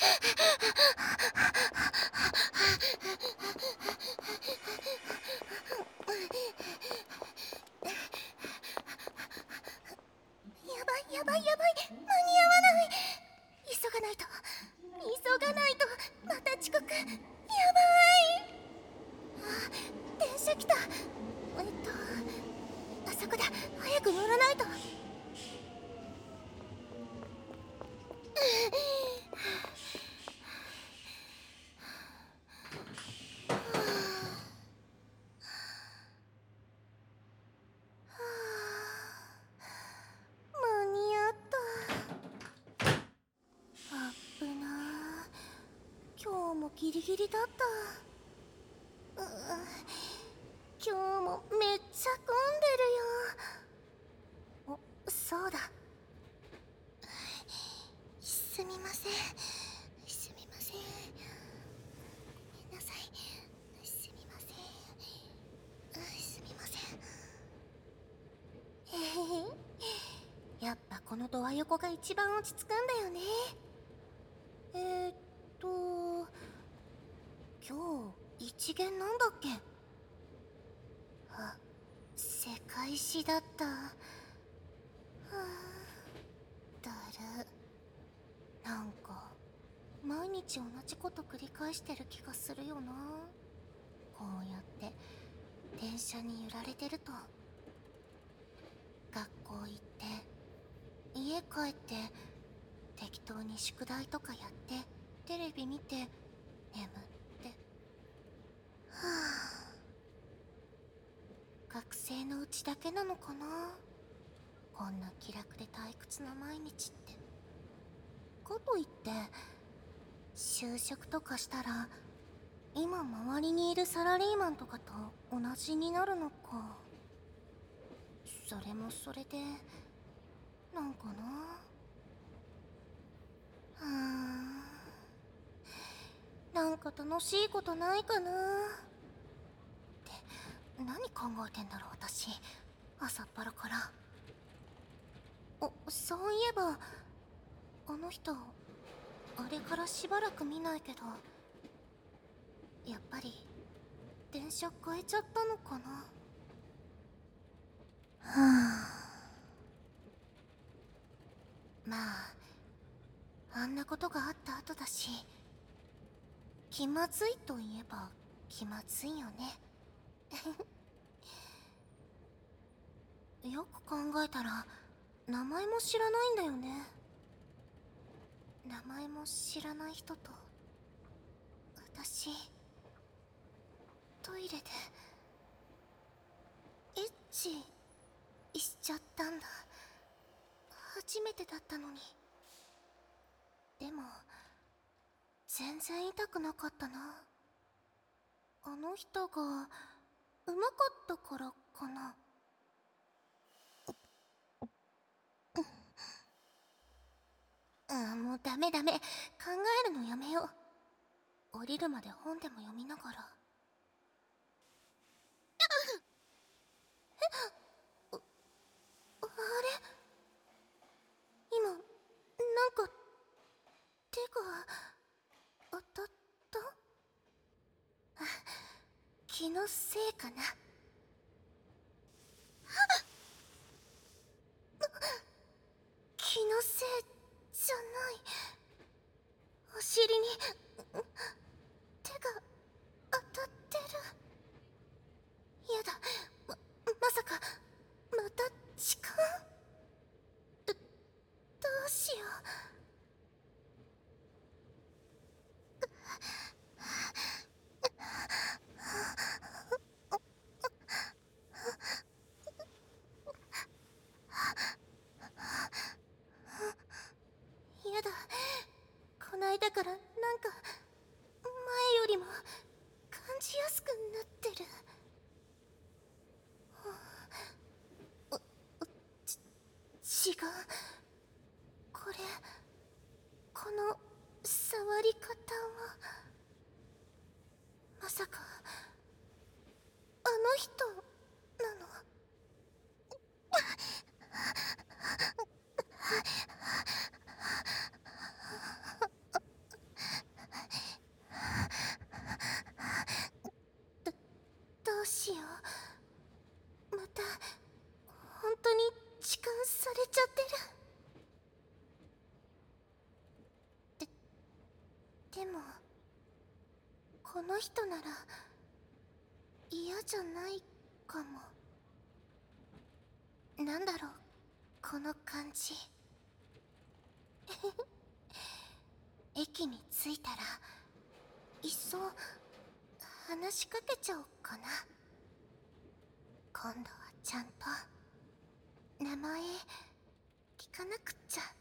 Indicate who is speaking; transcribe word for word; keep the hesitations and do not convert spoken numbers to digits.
Speaker 1: やばいやばいやばい、間に合わない。急がないと急がないと、また遅刻。やばい。あ、電車来た。えっとあそこだ、早く乗らないと。間に合った。あっぶなー、今日もギリギリだった。うう、今日もめっちゃ混んでるよ。お、そうだ。すみません、すみません、ごめんなさい。すみません、すみません。へへへ、やっぱこのドア横が一番落ち着くんだよね。えー、っと今日一限なんだっけ。あ、世界史だった。はあ、だる。なんか毎日同じこと繰り返してる気がするよな。こうやって電車に揺られてると。学校行って家帰って適当に宿題とかやってテレビ見て眠って。はあ、学生のうちだけなのかな、こんな気楽で退屈な毎日って。かといって就職とかしたら今周りにいるサラリーマンとかと同じになるのか。それもそれでなんかな。うーん、なんか楽しいことないかなって何考えてんだろう私、朝っぱらから。お、そういえばあの人、あれからしばらく見ないけど、やっぱり電車変えちゃったのかな。はあ、まああんなことがあった後だし、気まずいといえば気まずいよね。よく考えたら名前も知らないんだよね。名前も知らない人と私トイレでエッチしちゃったんだ。初めてだったのに。でも全然痛くなかったな。あの人がうまかったからかな。うん、もうダメダメ、考えるのやめよう。降りるまで本でも読みながら。え、あれ、今なんか手が当たった。あ、気のせいかな。気のせいじゃない。お尻に手が当たってる。やだ、ま、まさかまた痴漢。ど、どうしよう。やだ、こないだからなんか前よりも感じやすくなってる。お、お、ち、違う。これ、この触り方はまさかあの人なの。 の人なら嫌じゃないかも。なんだろう、この感じ。駅に着いたらいっそ話しかけちゃおうかな。今度はちゃんと名前聞かなくっちゃ。